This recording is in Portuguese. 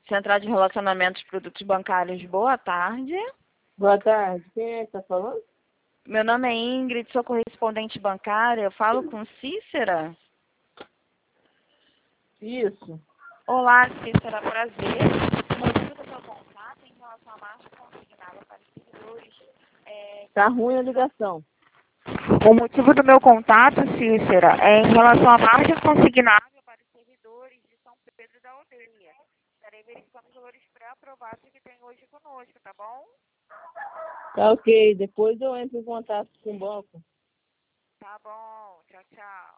Central de Relacionamentos de Produtos Bancários, boa tarde. Boa tarde. Quem é que está falando? Meu nome é Ingrid, sou correspondente bancária. Eu falo com Cícera. Isso. Olá, Cícera, prazer. O motivo do meu contato em relação à marca consignada para os servidores Tá ruim a ligação. O motivo do meu contato, Cícera, é em relação à margem consignável para os servidores de São Pedro da Aldeia. Estarei verificando os valores pré-aprovados que tem hoje conosco, tá bom? Tá ok. Depois eu entro em contato com o banco. Tá bom. Tchau, tchau.